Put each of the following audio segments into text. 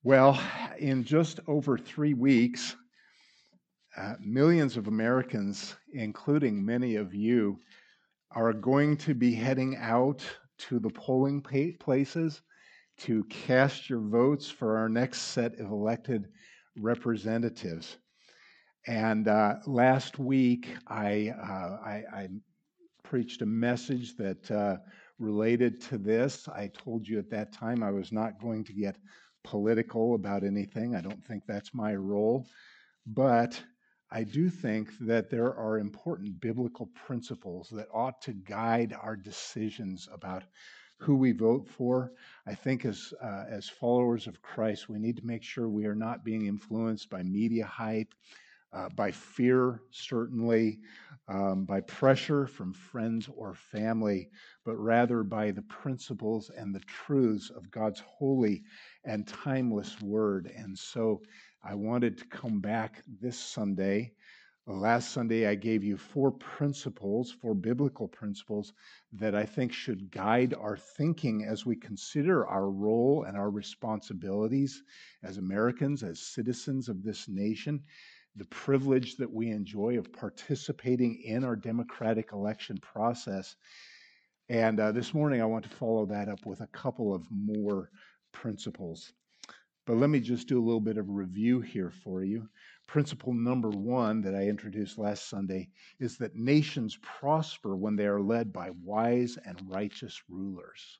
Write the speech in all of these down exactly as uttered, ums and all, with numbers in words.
Well, in just over three weeks, uh, millions of Americans, including many of you, are going to be heading out to the polling pa- places to cast your votes for our next set of elected representatives. And uh, last week, I, uh, I, I preached a message that uh, related to this. I told you at that time I was not going to get political about anything. I don't think that's my role. But I do think that there are important biblical principles that ought to guide our decisions about who we vote for. I think as uh, as followers of Christ, we need to make sure we are not being influenced by media hype, uh, by fear, certainly, um, by pressure from friends or family, but rather by the principles and the truths of God's holy and timeless word. And so I wanted to come back this Sunday. Last Sunday, I gave you four principles, four biblical principles that I think should guide our thinking as we consider our role and our responsibilities as Americans, as citizens of this nation, the privilege that we enjoy of participating in our democratic election process. And uh, this morning, I want to follow that up with a couple of more principles. But let me just do a little bit of review here for you. Principle number one that I introduced last Sunday is that nations prosper when they are led by wise and righteous rulers.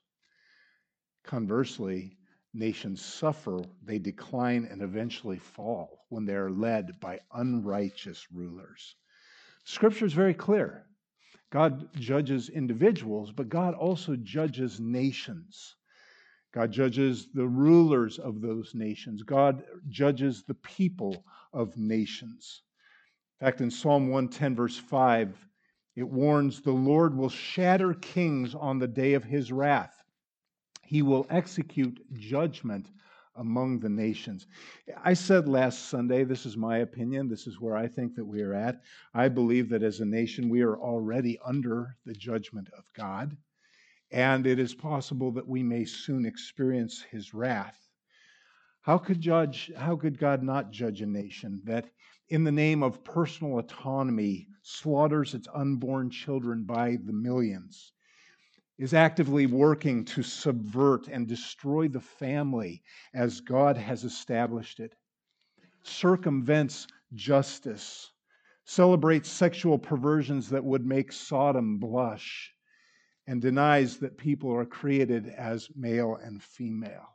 Conversely, nations suffer, they decline and eventually fall when they are led by unrighteous rulers. Scripture is very clear. God judges individuals, but God also judges nations. God judges the rulers of those nations. God judges the people of nations. In fact, in Psalm one ten, verse five, it warns, "The Lord will shatter kings on the day of his wrath. He will execute judgment among the nations." I said last Sunday, this is my opinion, this is where I think that we are at. I believe that as a nation, we are already under the judgment of God, and it is possible that we may soon experience his wrath. How could judge, how could God not judge a nation that in the name of personal autonomy slaughters its unborn children by the millions, is actively working to subvert and destroy the family as God has established it, circumvents justice, celebrates sexual perversions that would make Sodom blush, and denies that people are created as male and female?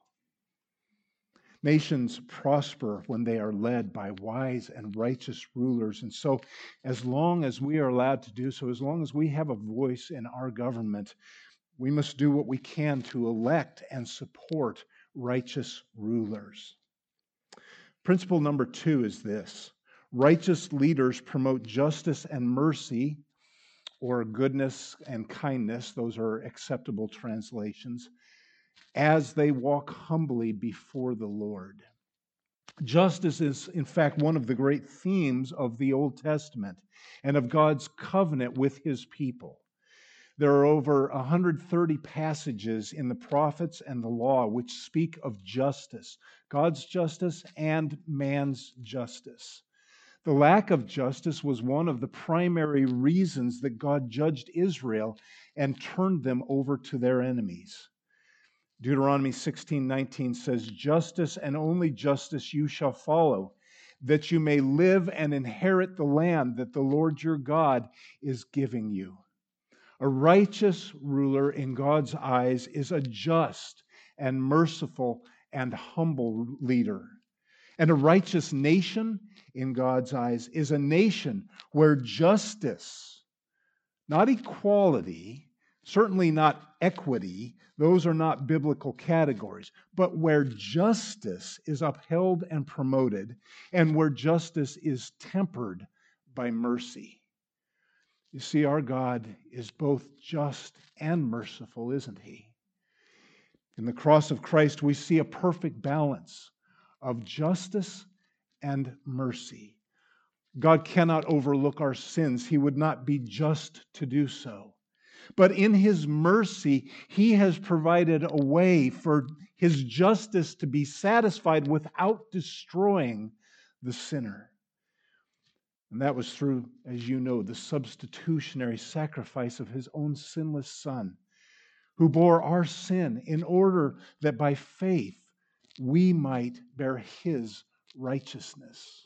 Nations prosper when they are led by wise and righteous rulers. And so, as long as we are allowed to do so, as long as we have a voice in our government, we must do what we can to elect and support righteous rulers. Principle number two is this: righteous leaders promote justice and mercy, or goodness and kindness, those are acceptable translations, as they walk humbly before the Lord. Justice is, in fact, one of the great themes of the Old Testament and of God's covenant with his people. There are over one hundred thirty passages in the prophets and the law which speak of justice, God's justice and man's justice. The lack of justice was one of the primary reasons that God judged Israel and turned them over to their enemies. Deuteronomy sixteen nineteen says, "Justice and only justice you shall follow, that you may live and inherit the land that the Lord your God is giving you." A righteous ruler in God's eyes is a just and merciful and humble leader. And a righteous nation in God's eyes is a nation where justice, not equality, certainly not equity, those are not biblical categories, but where justice is upheld and promoted, and where justice is tempered by mercy. You see, our God is both just and merciful, isn't he? In the cross of Christ, we see a perfect balance of justice and mercy. God cannot overlook our sins. He would not be just to do so. But in his mercy, he has provided a way for his justice to be satisfied without destroying the sinner. And that was through, as you know, the substitutionary sacrifice of his own sinless Son, who bore our sin in order that by faith we might bear his righteousness.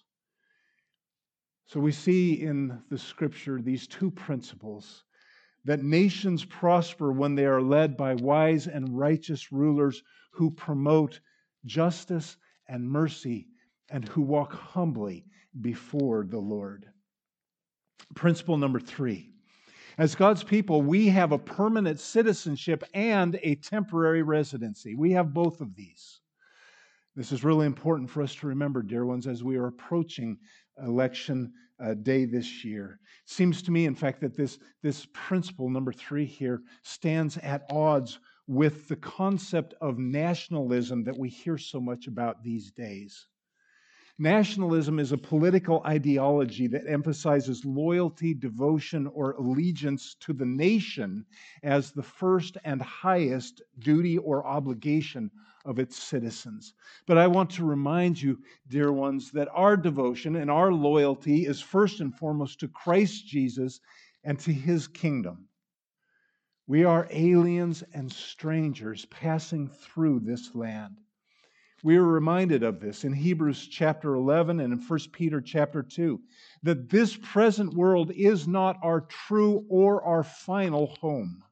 So we see in the Scripture these two principles: that nations prosper when they are led by wise and righteous rulers who promote justice and mercy and who walk humbly before the Lord. Principle number three. As God's people, we have a permanent citizenship and a temporary residency. We have both of these. This is really important for us to remember, dear ones, as we are approaching election uh, day this year. It seems to me, in fact, that this, this principle, number three here, stands at odds with the concept of nationalism that we hear so much about these days. Nationalism is a political ideology that emphasizes loyalty, devotion, or allegiance to the nation as the first and highest duty or obligation of its citizens. But I want to remind you, dear ones, that our devotion and our loyalty is first and foremost to Christ Jesus and to his kingdom. We are aliens and strangers passing through this land. We are reminded of this in Hebrews chapter eleven and in First Peter chapter two, that this present world is not our true or our final home.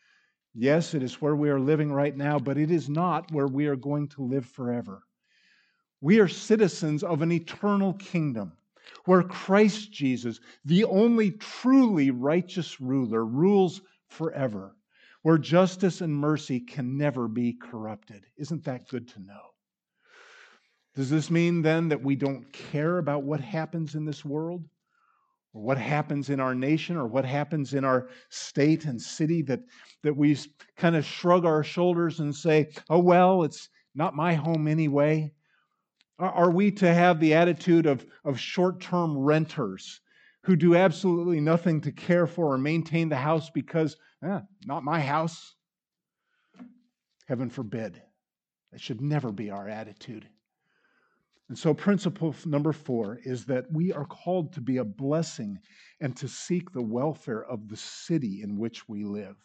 Yes, it is where we are living right now, but it is not where we are going to live forever. We are citizens of an eternal kingdom where Christ Jesus, the only truly righteous ruler, rules forever, where justice and mercy can never be corrupted. Isn't that good to know? Does this mean then that we don't care about what happens in this world, or what happens in our nation, or what happens in our state and city, that, that we kind of shrug our shoulders and say, oh, well, it's not my home anyway? Are we to have the attitude of, of short-term renters who do absolutely nothing to care for or maintain the house because, eh, not my house? Heaven forbid. That should never be our attitude. And so principle number four is that we are called to be a blessing and to seek the welfare of the city in which we live.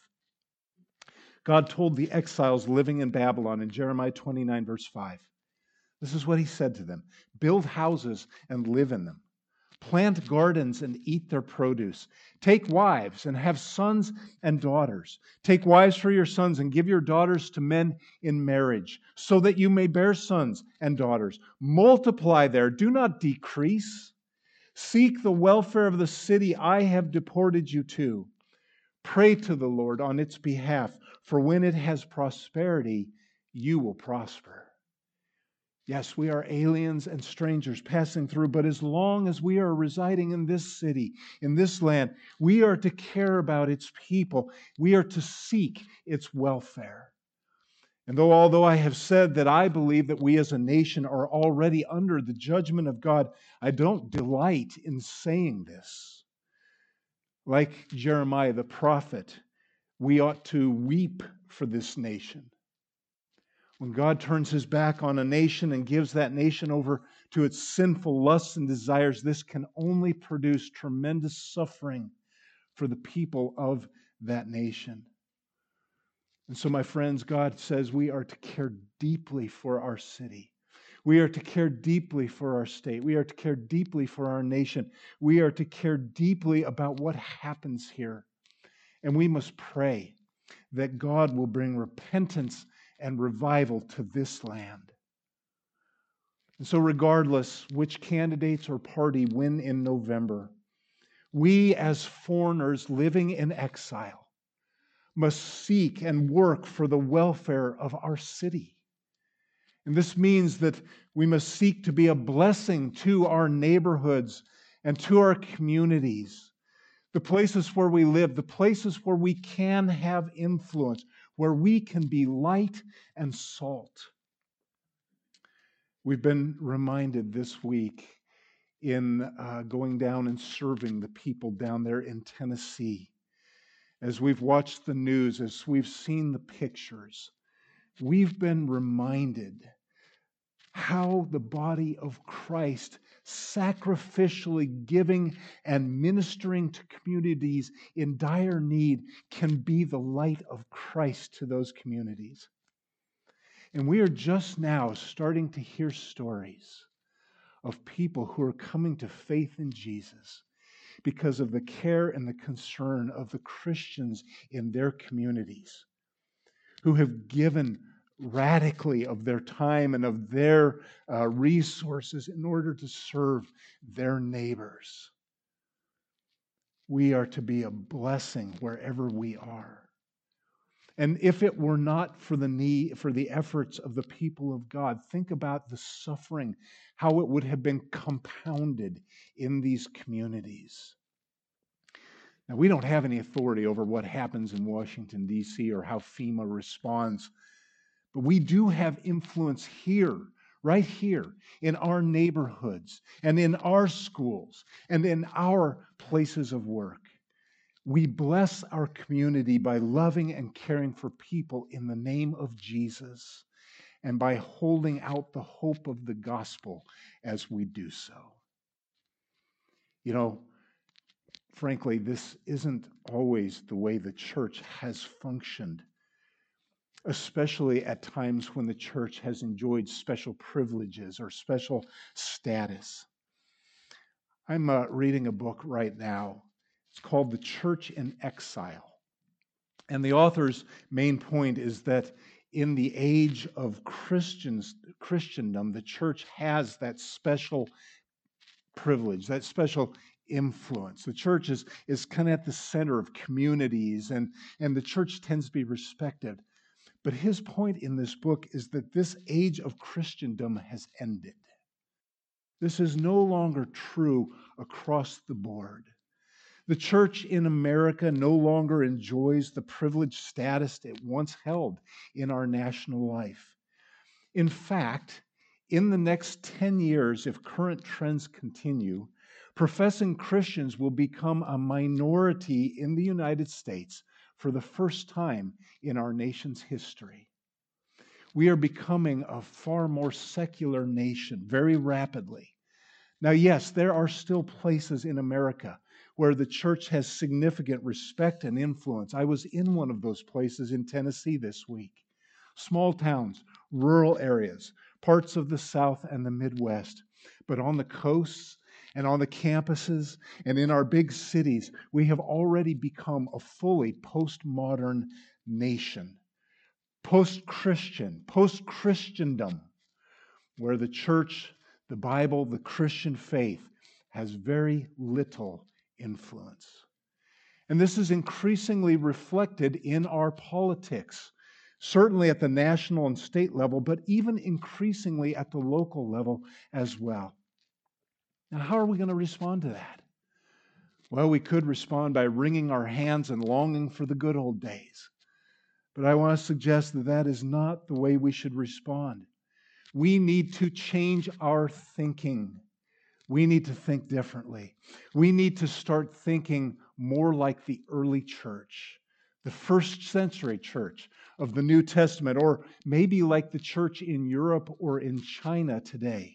God told the exiles living in Babylon in Jeremiah twenty-nine, verse five, this is what he said to them: build houses and live in them. Plant gardens and eat their produce. Take wives and have sons and daughters. Take wives for your sons and give your daughters to men in marriage, so that you may bear sons and daughters. Multiply there, do not decrease. Seek the welfare of the city I have deported you to. Pray to the Lord on its behalf, for when it has prosperity, you will prosper. Yes, we are aliens and strangers passing through, but as long as we are residing in this city, in this land, we are to care about its people. We are to seek its welfare. And though, although I have said that I believe that we as a nation are already under the judgment of God, I don't delight in saying this. Like Jeremiah the prophet, we ought to weep for this nation. When God turns his back on a nation and gives that nation over to its sinful lusts and desires, this can only produce tremendous suffering for the people of that nation. And so, my friends, God says we are to care deeply for our city. We are to care deeply for our state. We are to care deeply for our nation. We are to care deeply about what happens here. And we must pray that God will bring repentance and revival to this land. And so regardless which candidates or party win in November, we as foreigners living in exile must seek and work for the welfare of our city. And this means that we must seek to be a blessing to our neighborhoods and to our communities, the places where we live, the places where we can have influence, where we can be light and salt. We've been reminded this week in uh, going down and serving the people down there in Tennessee. As we've watched the news, as we've seen the pictures, we've been reminded how the body of Christ sacrificially giving and ministering to communities in dire need can be the light of Christ to those communities. And we are just now starting to hear stories of people who are coming to faith in Jesus because of the care and the concern of the Christians in their communities who have given radically of their time and of their uh, resources in order to serve their neighbors. We are to be a blessing wherever we are. And if it were not for the need, for the efforts of the people of God, think about the suffering, how it would have been compounded in these communities. Now, we don't have any authority over what happens in Washington, D C, or how FEMA responds, but we do have influence here, right here, in our neighborhoods, and in our schools, and in our places of work. We bless our community by loving and caring for people in the name of Jesus and by holding out the hope of the gospel as we do so. You know, frankly, this isn't always the way the church has functioned, especially at times when the church has enjoyed special privileges or special status. I'm uh, reading a book right now. It's called The Church in Exile. And the author's main point is that in the age of Christians, Christendom, the church has that special privilege, that special influence. The church is, is kind of at the center of communities, and, and the church tends to be respected. But his point in this book is that this age of Christendom has ended. This is no longer true across the board. The church in America no longer enjoys the privileged status it once held in our national life. In fact, in the next ten years, if current trends continue, professing Christians will become a minority in the United States for the first time in our nation's history. We are becoming a far more secular nation very rapidly. Now, yes, there are still places in America where the church has significant respect and influence. I was in one of those places in Tennessee this week. Small towns, rural areas, parts of the South and the Midwest. But on the coasts and on the campuses and in our big cities, we have already become a fully postmodern nation. Post-Christian, post-Christendom, where the church, the Bible, the Christian faith has very little influence. And this is increasingly reflected in our politics, certainly at the national and state level, but even increasingly at the local level as well. Now, how are we going to respond to that? Well, we could respond by wringing our hands and longing for the good old days. But I want to suggest that that is not the way we should respond. We need to change our thinking. We need to think differently. We need to start thinking more like the early church, the first century church of the New Testament, or maybe like the church in Europe or in China today.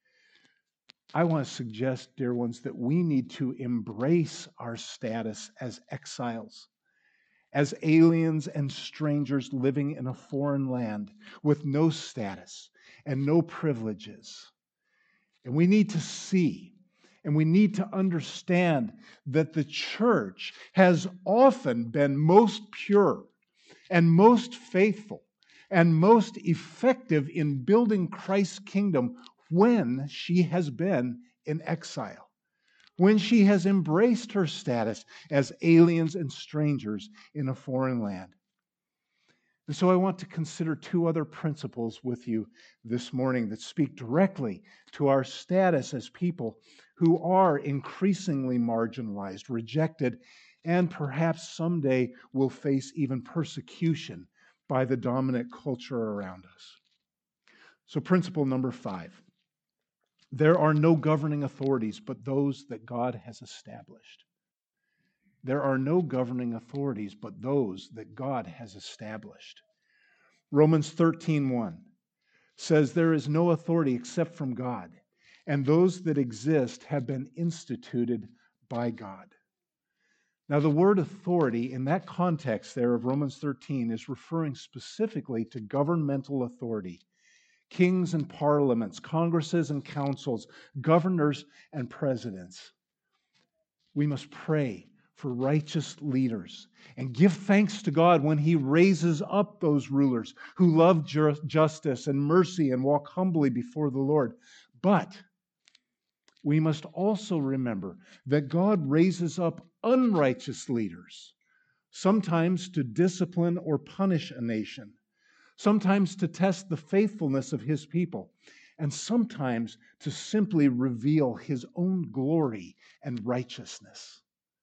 I want to suggest, dear ones, that we need to embrace our status as exiles, as aliens and strangers living in a foreign land with no status and no privileges. And we need to see and we need to understand that the church has often been most pure and most faithful and most effective in building Christ's kingdom when she has been in exile, when she has embraced her status as aliens and strangers in a foreign land. And so I want to consider two other principles with you this morning that speak directly to our status as people who are increasingly marginalized, rejected, and perhaps someday will face even persecution by the dominant culture around us. So principle number five, there are no governing authorities but those that God has established. There are no governing authorities but those that God has established. Romans thirteen one says there is no authority except from God, and those that exist have been instituted by God. Now, the word authority in that context there of Romans thirteen is referring specifically to governmental authority. Kings and parliaments, congresses and councils, governors and presidents. We must pray for righteous leaders and give thanks to God when He raises up those rulers who love ju- justice and mercy and walk humbly before the Lord. But we must also remember that God raises up unrighteous leaders, sometimes to discipline or punish a nation, sometimes to test the faithfulness of His people, and sometimes to simply reveal His own glory and righteousness.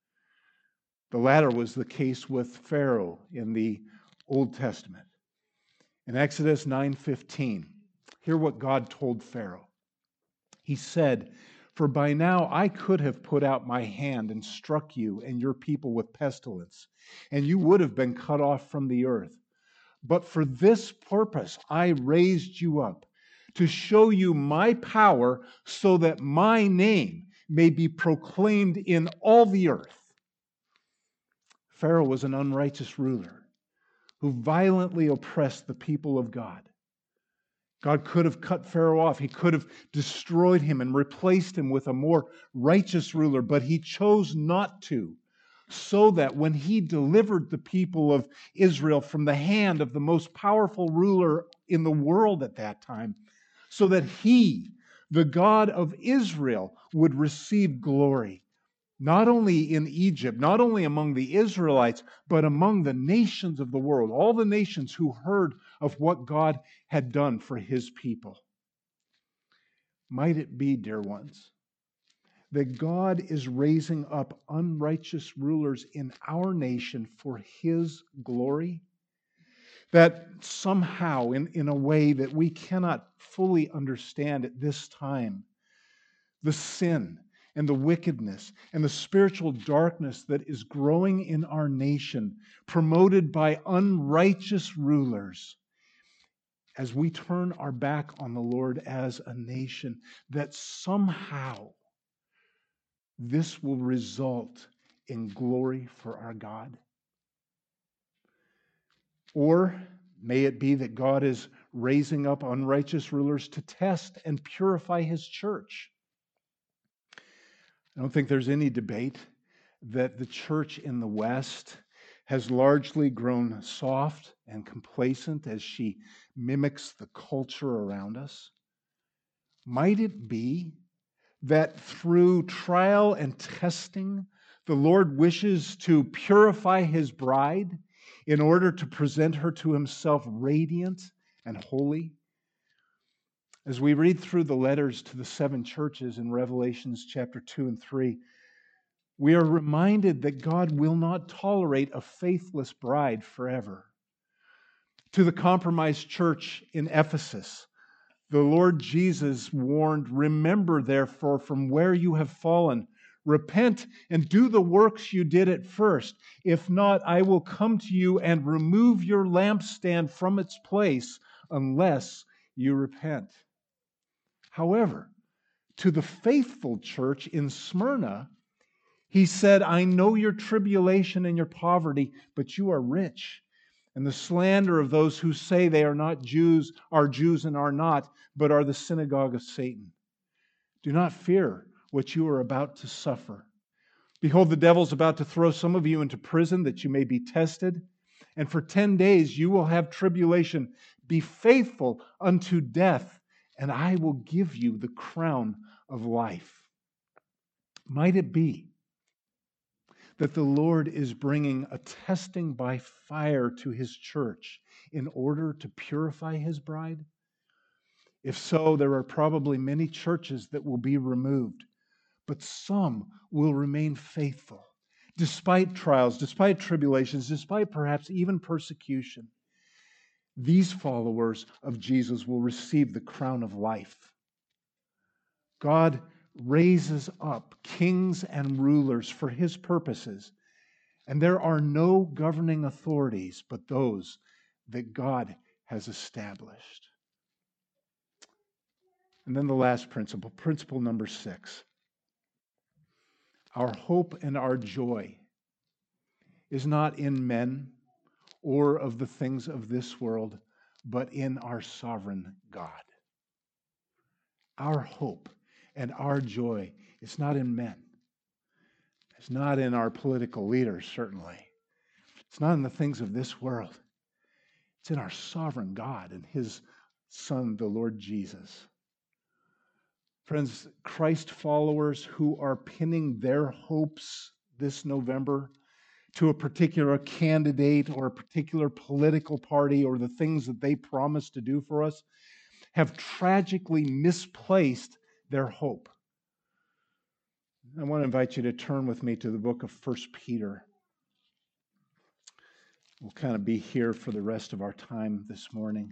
The latter was the case with Pharaoh in the Old Testament. In Exodus nine fifteen, hear what God told Pharaoh. He said, "For by now I could have put out my hand and struck you and your people with pestilence, and you would have been cut off from the earth. But for this purpose I raised you up, to show you my power, so that my name may be proclaimed in all the earth." Pharaoh was an unrighteous ruler who violently oppressed the people of God. God could have cut Pharaoh off. He could have destroyed him and replaced him with a more righteous ruler, but He chose not to, so that when He delivered the people of Israel from the hand of the most powerful ruler in the world at that time, so that He, the God of Israel, would receive glory, not only in Egypt, not only among the Israelites, but among the nations of the world, all the nations who heard of what God had done for His people. Might it be, dear ones, that God is raising up unrighteous rulers in our nation for His glory? That somehow, in, in a way that we cannot fully understand at this time, the sin and the wickedness and the spiritual darkness that is growing in our nation, promoted by unrighteous rulers, as we turn our back on the Lord as a nation, that somehow this will result in glory for our God? Or may it be that God is raising up unrighteous rulers to test and purify His church? I don't think there's any debate that the church in the West has largely grown soft and complacent as she mimics the culture around us. Might it be that through trial and testing, the Lord wishes to purify His bride in order to present her to Himself radiant and holy? As we read through the letters to the seven churches in Revelations chapter two and three, we are reminded that God will not tolerate a faithless bride forever. To the compromised church in Ephesus, the Lord Jesus warned, "Remember, therefore, from where you have fallen. Repent and do the works you did at first. If not, I will come to you and remove your lampstand from its place unless you repent." However, to the faithful church in Smyrna, He said, "I know your tribulation and your poverty, but you are rich, and the slander of those who say they are not Jews, are Jews and are not, but are the synagogue of Satan. Do not fear what you are about to suffer. Behold, the devil is about to throw some of you into prison that you may be tested, and for ten days you will have tribulation. Be faithful unto death, and I will give you the crown of life." Might it be that the Lord is bringing a testing by fire to His church in order to purify His bride? If so, there are probably many churches that will be removed, but some will remain faithful, despite trials, despite tribulations, despite perhaps even persecution. These followers of Jesus will receive the crown of life. God raises up kings and rulers for His purposes, And there are no governing authorities but those that God has established. And then the last principle, principle number six. Our hope and our joy is not in men or of the things of this world, but in our sovereign God. Our hope and our joy is not in men. It's not in our political leaders, certainly. It's not in the things of this world. It's in our sovereign God and His Son, the Lord Jesus. Friends, Christ followers who are pinning their hopes this November to a particular candidate or a particular political party or the things that they promise to do for us have tragically misplaced their hope. I want to invite you to turn with me to the book of First Peter. We'll kind of be here for the rest of our time this morning.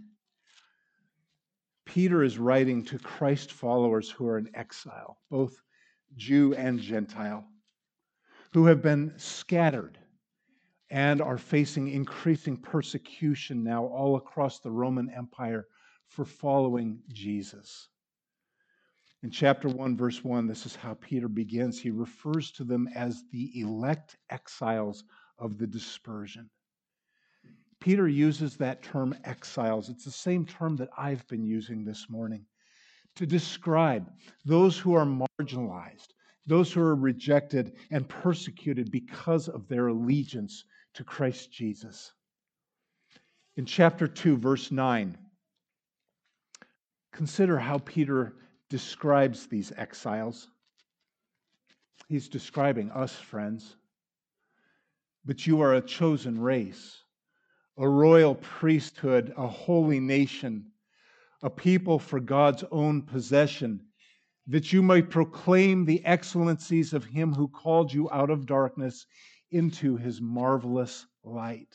Peter is writing to Christ followers who are in exile, both Jew and Gentile, who have been scattered and are facing increasing persecution now all across the Roman Empire for following Jesus. In chapter one, verse one, this is how Peter begins. He refers to them as the elect exiles of the dispersion. Peter uses that term exiles. It's the same term that I've been using this morning to describe those who are marginalized, those who are rejected and persecuted because of their allegiance to Christ Jesus. In chapter two, verse nine, consider how Peter describes these exiles. He's describing us, friends. But you are a chosen race, a royal priesthood, a holy nation, a people for God's own possession, that you might proclaim the excellencies of Him who called you out of darkness into His marvelous light.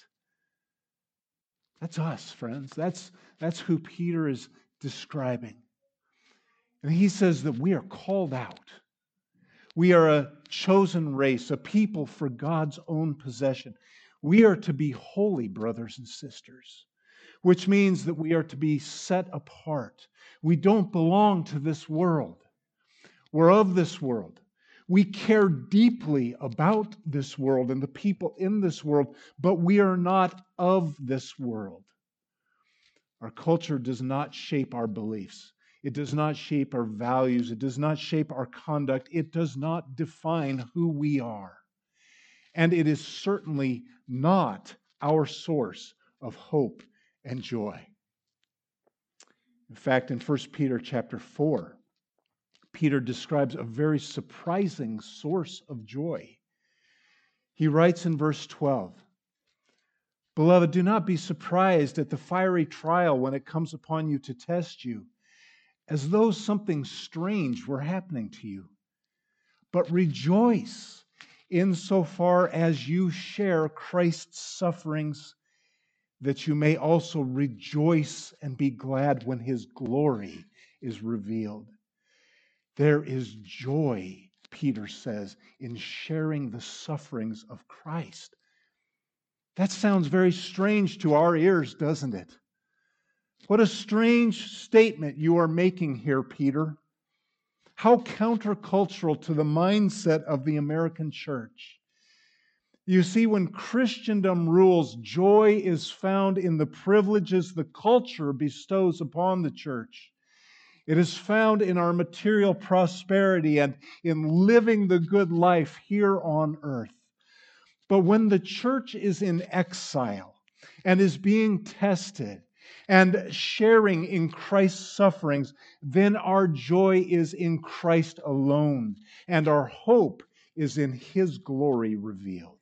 That's us, friends. That's, that's who Peter is describing. And he says that we are called out. We are a chosen race, a people for God's own possession. We are to be holy, brothers and sisters, which means that we are to be set apart. We don't belong to this world. We're of this world. We care deeply about this world and the people in this world, but we are not of this world. Our culture does not shape our beliefs. It does not shape our values. It does not shape our conduct. It does not define who we are. And it is certainly not our source of hope and joy. In fact, in First Peter chapter four, Peter describes a very surprising source of joy. He writes in verse twelve, "Beloved, do not be surprised at the fiery trial when it comes upon you to test you, as though something strange were happening to you. But rejoice insofar as you share Christ's sufferings, that you may also rejoice and be glad when His glory is revealed." There is joy, Peter says, in sharing the sufferings of Christ. That sounds very strange to our ears, doesn't it? What a strange statement you are making here, Peter. How countercultural to the mindset of the American church. You see, when Christendom rules, joy is found in the privileges the culture bestows upon the church. It is found in our material prosperity and in living the good life here on earth. But when the church is in exile and is being tested and sharing in Christ's sufferings, then our joy is in Christ alone, and our hope is in His glory revealed.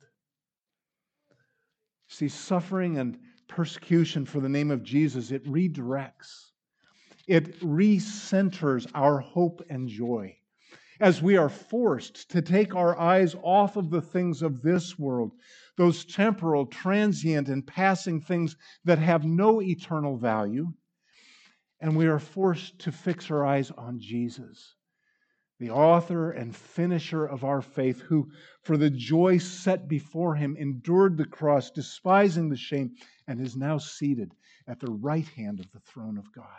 See, suffering and persecution for the name of Jesus, it redirects. It recenters our hope and joy as we are forced to take our eyes off of the things of this world, those temporal, transient, and passing things that have no eternal value, and we are forced to fix our eyes on Jesus, the author and finisher of our faith, who for the joy set before him endured the cross, despising the shame, and is now seated at the right hand of the throne of God.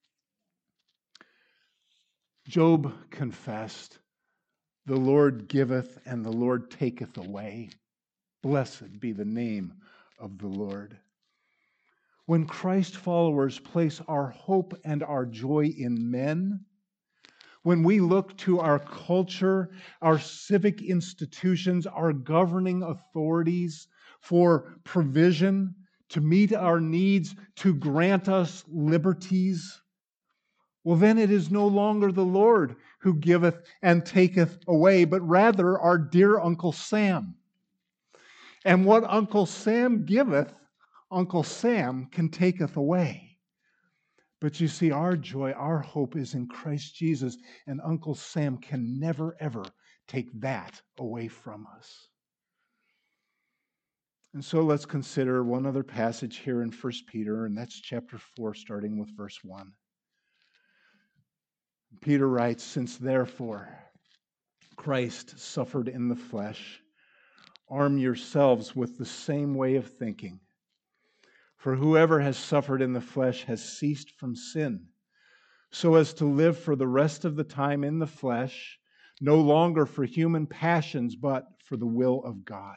Job confessed, "The Lord giveth and the Lord taketh away. Blessed be the name of the Lord." When Christ followers place our hope and our joy in men, when we look to our culture, our civic institutions, our governing authorities for provision, to meet our needs, to grant us liberties, well, then it is no longer the Lord who giveth and taketh away, but rather our dear Uncle Sam. And what Uncle Sam giveth, Uncle Sam can taketh away. But you see, our joy, our hope is in Christ Jesus, and Uncle Sam can never, ever take that away from us. And so let's consider one other passage here in First Peter, and that's chapter four, starting with verse one. Peter writes, "Since therefore Christ suffered in the flesh, arm yourselves with the same way of thinking. For whoever has suffered in the flesh has ceased from sin, so as to live for the rest of the time in the flesh, no longer for human passions, but for the will of God."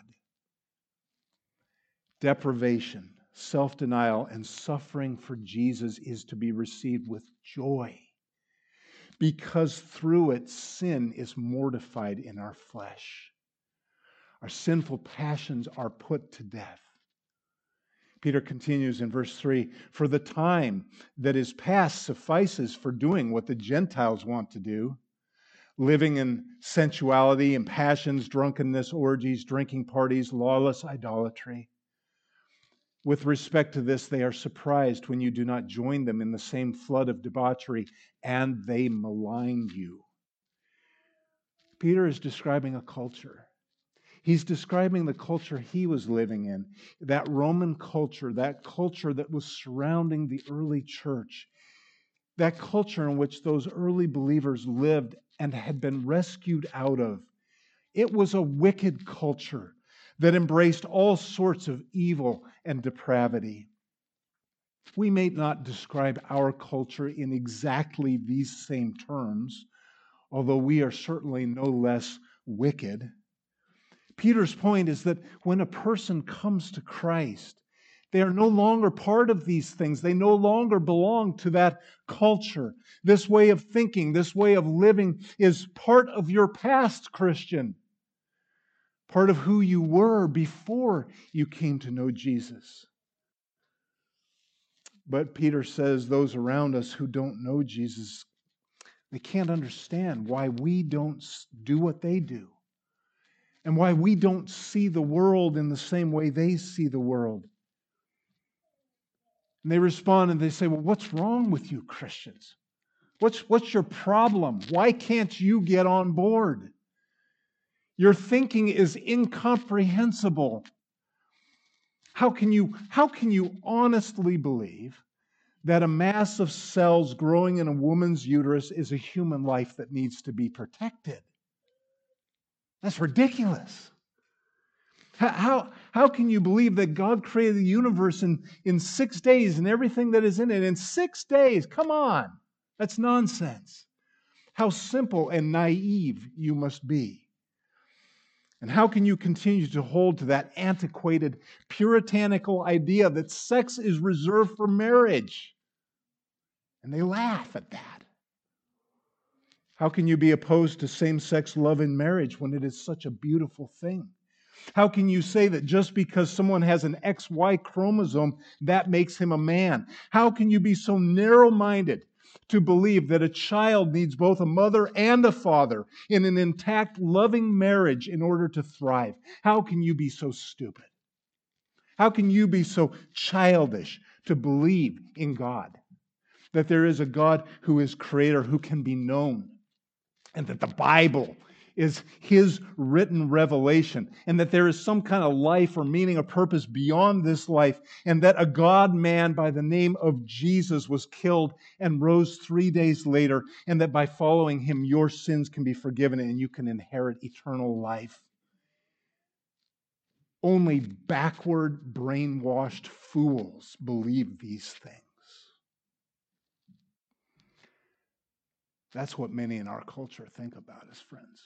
Deprivation, self-denial, and suffering for Jesus is to be received with joy, because through it, sin is mortified in our flesh. Our sinful passions are put to death. Peter continues in verse three, "For the time that is past suffices for doing what the Gentiles want to do, living in sensuality and passions, drunkenness, orgies, drinking parties, lawless idolatry. With respect to this, they are surprised when you do not join them in the same flood of debauchery, and they malign you." Peter is describing a culture. He's describing the culture he was living in, that Roman culture, that culture that was surrounding the early church, that culture in which those early believers lived and had been rescued out of. It was a wicked culture that embraced all sorts of evil and depravity. We may not describe our culture in exactly these same terms, although we are certainly no less wicked. Peter's point is that when a person comes to Christ, they are no longer part of these things. They no longer belong to that culture. This way of thinking, this way of living is part of your past, Christian. Part of who you were before you came to know Jesus. But Peter says those around us who don't know Jesus, they can't understand why we don't do what they do. And why we don't see the world in the same way they see the world. And they respond and they say, "Well, what's wrong with you Christians? What's, what's your problem? Why can't you get on board? Your thinking is incomprehensible. How can you, how can you honestly believe that a mass of cells growing in a woman's uterus is a human life that needs to be protected? That's ridiculous. How, how can you believe that God created the universe in, in six days and everything that is in it? In six days? Come on. That's nonsense. How simple and naive you must be. And how can you continue to hold to that antiquated, puritanical idea that sex is reserved for marriage? And they laugh at that. How can you be opposed to same-sex love in marriage when it is such a beautiful thing? How can you say that just because someone has an X Y chromosome, that makes him a man? How can you be so narrow-minded to believe that a child needs both a mother and a father in an intact, loving marriage in order to thrive? How can you be so stupid? How can you be so childish to believe in God? That there is a God who is creator, who can be known, and that the Bible is his written revelation, and that there is some kind of life or meaning or purpose beyond this life, and that a God-man by the name of Jesus was killed and rose three days later, and that by following him, your sins can be forgiven and you can inherit eternal life. Only backward, brainwashed fools believe these things. That's what many in our culture think about us, friends.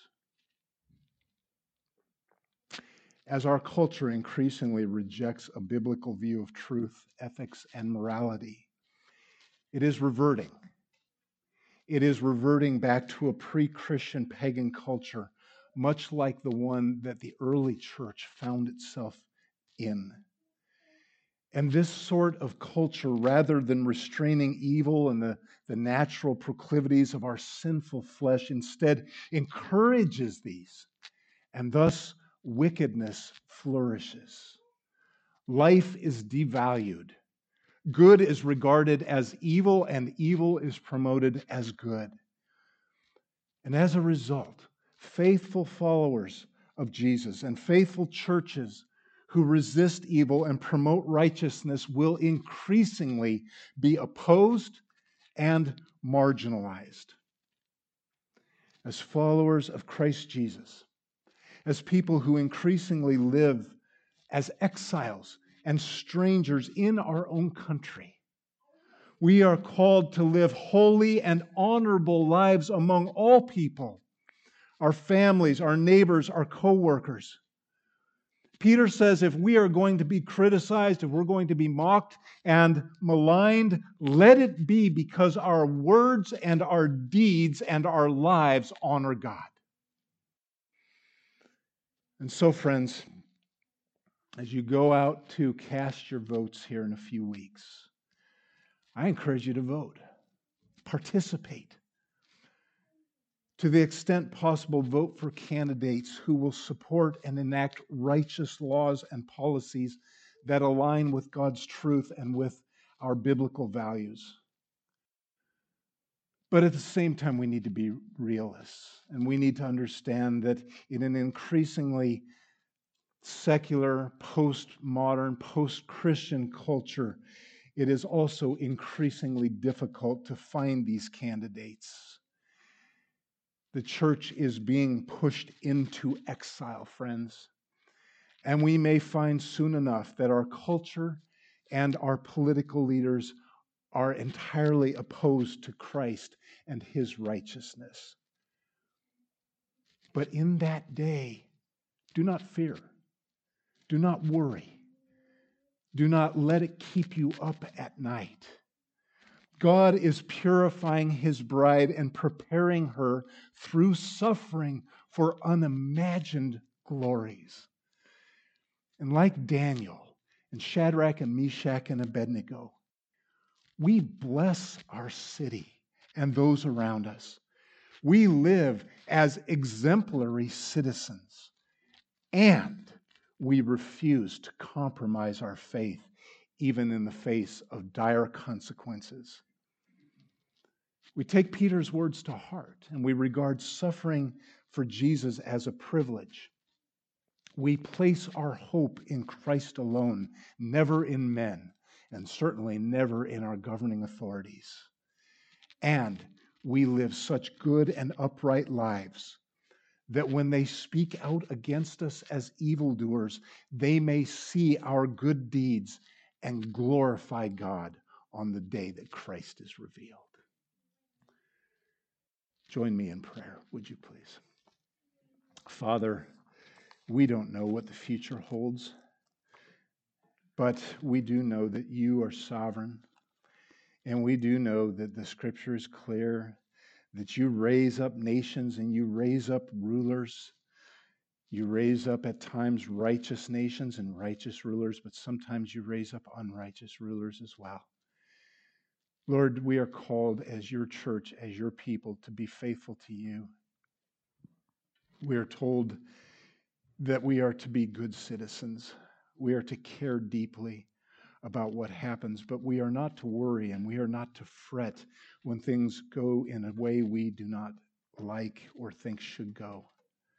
As our culture increasingly rejects a biblical view of truth, ethics, and morality, it is reverting. It is reverting back to a pre-Christian pagan culture, much like the one that the early church found itself in. And this sort of culture, rather than restraining evil and the, the natural proclivities of our sinful flesh, instead encourages these, and thus wickedness flourishes. Life is devalued. Good is regarded as evil, and evil is promoted as good. And as a result, faithful followers of Jesus and faithful churches who resist evil and promote righteousness will increasingly be opposed and marginalized. As followers of Christ Jesus, as people who increasingly live as exiles and strangers in our own country, we are called to live holy and honorable lives among all people, our families, our neighbors, our co-workers. Peter says if we are going to be criticized, if we're going to be mocked and maligned, let it be because our words and our deeds and our lives honor God. And so, friends, as you go out to cast your votes here in a few weeks, I encourage you to vote, participate. To the extent possible, vote for candidates who will support and enact righteous laws and policies that align with God's truth and with our biblical values. But at the same time, we need to be realists, and we need to understand that in an increasingly secular, postmodern, post-Christian culture, it is also increasingly difficult to find these candidates. The church is being pushed into exile, friends. And we may find soon enough that our culture and our political leaders are entirely opposed to Christ and his righteousness. But in that day, do not fear. Do not worry. Do not let it keep you up at night. God is purifying his bride and preparing her through suffering for unimagined glories. And like Daniel and Shadrach and Meshach and Abednego, we bless our city and those around us. We live as exemplary citizens, and we refuse to compromise our faith even in the face of dire consequences. We take Peter's words to heart, and we regard suffering for Jesus as a privilege. We place our hope in Christ alone, never in men, and certainly never in our governing authorities. And we live such good and upright lives that when they speak out against us as evildoers, they may see our good deeds and glorify God on the day that Christ is revealed. Join me in prayer, would you please? Father, we don't know what the future holds, but we do know that you are sovereign, and we do know that the Scripture is clear, that you raise up nations and you raise up rulers. You raise up at times righteous nations and righteous rulers, but sometimes you raise up unrighteous rulers as well. Lord, we are called as your church, as your people, to be faithful to you. We are told that we are to be good citizens. We are to care deeply about what happens, but we are not to worry and we are not to fret when things go in a way we do not like or think should go.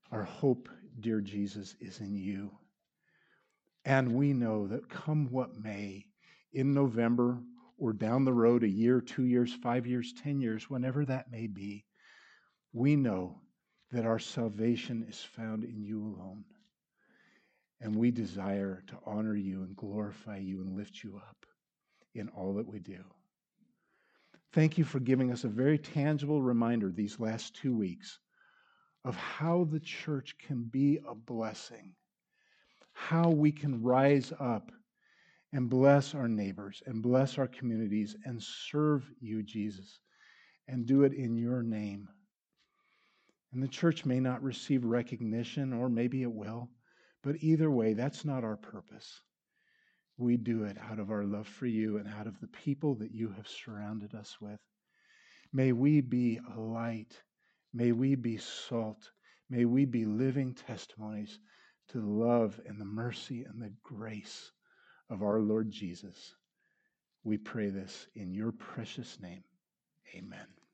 Our hope, dear Jesus, is in you. And we know that come what may, in November or down the road, a year, two years, five years, ten years, whenever that may be, we know that our salvation is found in you alone. And we desire to honor you and glorify you and lift you up in all that we do. Thank you for giving us a very tangible reminder these last two weeks of how the church can be a blessing, how we can rise up and bless our neighbors and bless our communities and serve you, Jesus, and do it in your name. And the church may not receive recognition, or maybe it will, but either way, that's not our purpose. We do it out of our love for you and out of the people that you have surrounded us with. May we be a light. May we be salt. May we be living testimonies to the love and the mercy and the grace of our Lord Jesus. We pray this in your precious name. Amen.